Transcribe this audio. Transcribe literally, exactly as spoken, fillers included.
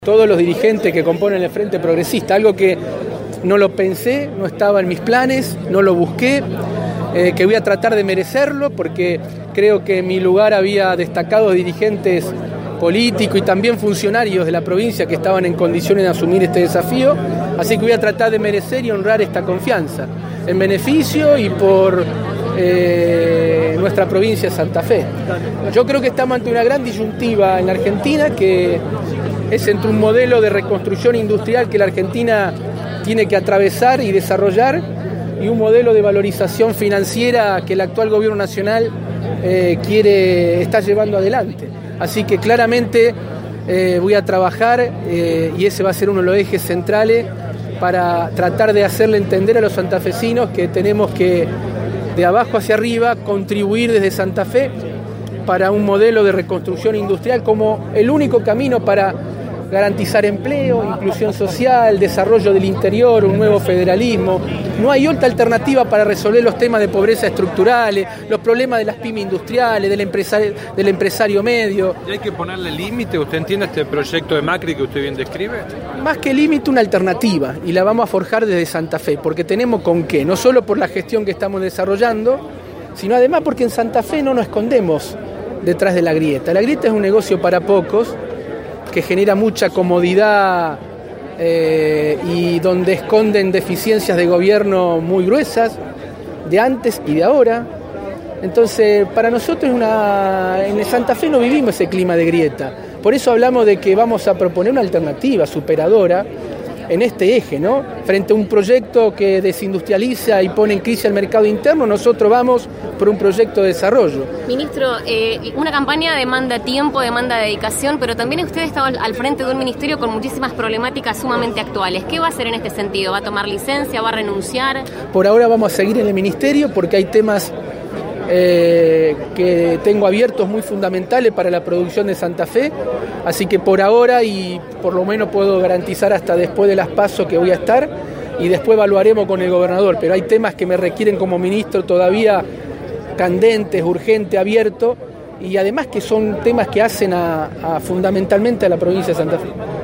Todos los dirigentes que componen el Frente Progresista, algo que no lo pensé, no estaba en mis planes, no lo busqué, eh, que voy a tratar de merecerlo porque creo que en mi lugar había destacados dirigentes políticos y también funcionarios de la provincia que estaban en condiciones de asumir este desafío, así que voy a tratar de merecer y honrar esta confianza, en beneficio y por eh, nuestra provincia de Santa Fe. Yo creo que estamos ante una gran disyuntiva en la Argentina, que es entre un modelo de reconstrucción industrial que la Argentina tiene que atravesar y desarrollar y un modelo de valorización financiera que el actual gobierno nacional eh, quiere, está llevando adelante. Así que claramente eh, voy a trabajar eh, y ese va a ser uno de los ejes centrales para tratar de hacerle entender a los santafesinos que tenemos que, de abajo hacia arriba, contribuir desde Santa Fe para un modelo de reconstrucción industrial como el único camino para garantizar empleo, inclusión social, desarrollo del interior, un nuevo federalismo. No hay otra alternativa para resolver los temas de pobreza estructurales, los problemas de las pymes industriales, del empresario, del empresario medio. ¿Y hay que ponerle límite? ¿Usted entiende este proyecto de Macri que usted bien describe? Más que límite, una alternativa, y la vamos a forjar desde Santa Fe, porque tenemos con qué, no solo por la gestión que estamos desarrollando, sino además porque en Santa Fe no nos escondemos detrás de la grieta. La grieta es un negocio para pocos, que genera mucha comodidad eh, y donde esconden deficiencias de gobierno muy gruesas, de antes y de ahora. Entonces, para nosotros una, en Santa Fe no vivimos ese clima de grieta. Por eso hablamos de que vamos a proponer una alternativa superadora en este eje, ¿no? Frente a un proyecto que desindustrializa y pone en crisis el mercado interno, nosotros vamos por un proyecto de desarrollo. Ministro, eh, una campaña demanda tiempo, demanda dedicación, pero también usted está al frente de un ministerio con muchísimas problemáticas sumamente actuales. ¿Qué va a hacer en este sentido? ¿Va a tomar licencia? ¿Va a renunciar? Por ahora vamos a seguir en el ministerio porque hay temas eh, que tengo abiertos muy fundamentales para la producción de Santa Fe, así que por ahora y por lo menos puedo garantizar hasta después de las PASO que voy a estar y después evaluaremos con el gobernador, pero hay temas que me requieren como ministro todavía candentes, urgentes, abiertos y además que son temas que hacen a, a fundamentalmente a la provincia de Santa Fe.